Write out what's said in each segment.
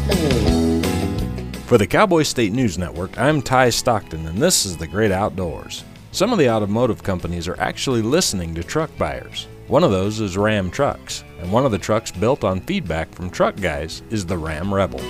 For the Cowboy State News Network, I'm Ty Stockton, and this is The Great Outdoors. Some of the automotive companies are actually listening to truck buyers. One of those is Ram Trucks, and one of the trucks built on feedback from truck guys is the Ram Rebel.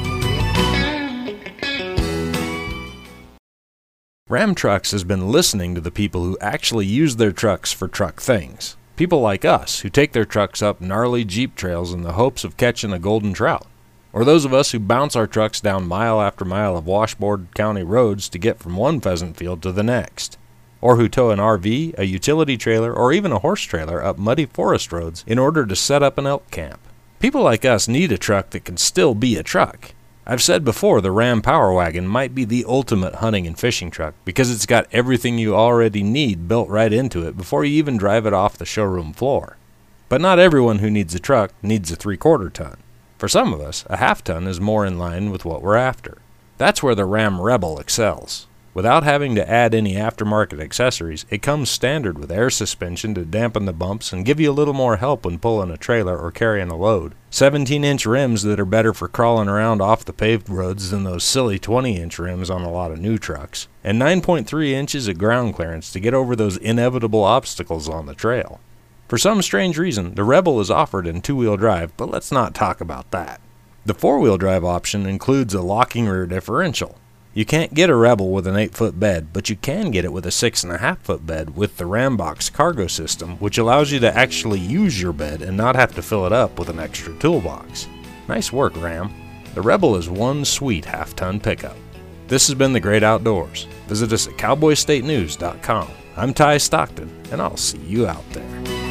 Ram Trucks has been listening to the people who actually use their trucks for truck things. People like us who take their trucks up gnarly Jeep trails in the hopes of catching a golden trout. Or those of us who bounce our trucks down mile after mile of washboard county roads to get from one pheasant field to the next. Or who tow an RV, a utility trailer, or even a horse trailer up muddy forest roads in order to set up an elk camp. People like us need a truck that can still be a truck. I've said before the Ram Power Wagon might be the ultimate hunting and fishing truck because it's got everything you already need built right into it before you even drive it off the showroom floor. But not everyone who needs a truck needs a 3/4 ton. For some of us, a 1/2 ton is more in line with what we're after. That's where the Ram Rebel excels. Without having to add any aftermarket accessories, it comes standard with air suspension to dampen the bumps and give you a little more help when pulling a trailer or carrying a load. 17-inch rims that are better for crawling around off the paved roads than those silly 20-inch rims on a lot of new trucks. And 9.3 inches of ground clearance to get over those inevitable obstacles on the trail. For some strange reason, the Rebel is offered in 2-wheel drive, but let's not talk about that. The 4-wheel drive option includes a locking rear differential. You can't get a Rebel with an 8-foot bed, but you can get it with a 6.5-foot bed with the Rambox cargo system, which allows you to actually use your bed and not have to fill it up with an extra toolbox. Nice work, Ram. The Rebel is one sweet 1/2 ton pickup. This has been The Great Outdoors. Visit us at cowboystatenews.com. I'm Ty Stockton, and I'll see you out there.